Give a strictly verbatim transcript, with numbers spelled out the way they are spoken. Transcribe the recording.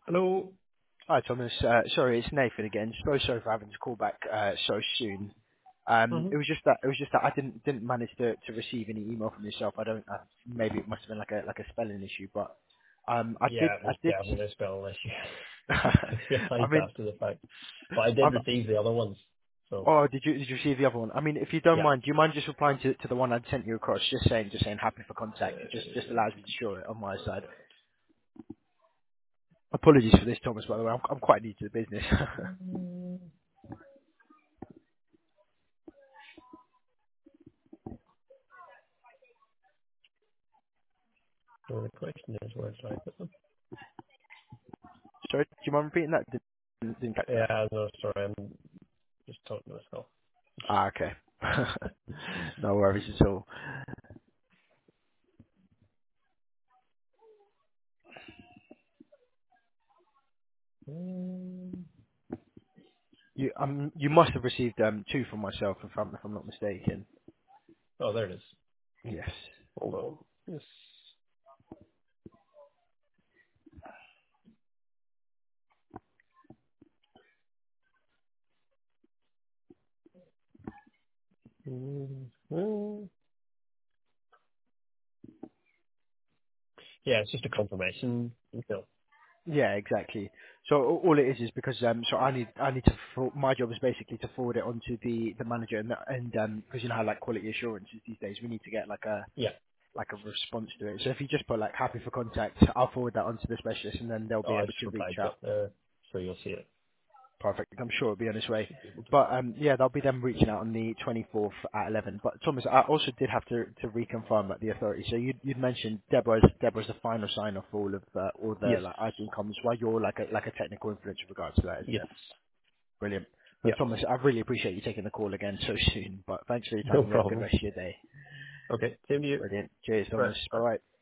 Hello. Hi, Thomas. Uh, Sorry, it's Nathan again. So sorry for having to call back uh, so soon. Um, hmm It was just that it was just that I didn't didn't manage to to receive any email from yourself. I don't. I- Maybe it must have been like a like a spelling issue, but um, I did. Yeah, it I was did. definitely a spelling issue. I I realised mean, after the fact. But I did I'm. receive the other ones. So, Oh, did you did you receive the other one? I mean, if you don't yeah. mind, do you mind just replying to to the one I'd sent you across, just saying just saying happy for Uh, contact? It just just allows me to show it on my side. Apologies for this, Thomas, by the way. I'm I'm quite new to the business. mm, so the question is, where should I put them? Sorry, do you mind repeating that? Didn't didn't catch that. Yeah, no, sorry, I'm just talking to myself. Ah, okay. No worries at all. Um, You um you must have received um two from myself if I'm if I'm not mistaken. oh, there it is. Yes. Hold on. Yes. Mm, mm. Yeah, it's just a confirmation. You know. Yeah, exactly. So a- all it is is because um so I need I need to for, my job is basically to forward it onto the the manager and and um because you know how like quality assurance is these days we need to get like a Yeah, like a response to it. So if you just put like happy for contact, I'll forward that onto the specialist and then they'll oh, be I able just to reach replied to out. it there, so you'll see it. Perfect. I'm sure it'll be on its way. Should be able to. But um, yeah, they'll be them reaching out on the twenty-fourth at eleven. But Thomas, I also did have to, to reconfirm at the authority. So you you'd mentioned Deborah's Deborah's the final sign off for all of uh, all the Yes. like I T comms. While you're like a like a technical influence with regards to that, isn't Yes. it? Brilliant. Yeah. But Thomas, I really appreciate you taking the call again so soon. But thanks for your time No and you have a good problem. rest of your day. Okay. Same to you. Brilliant. Cheers, Right. Thomas. Bye Bye. bye.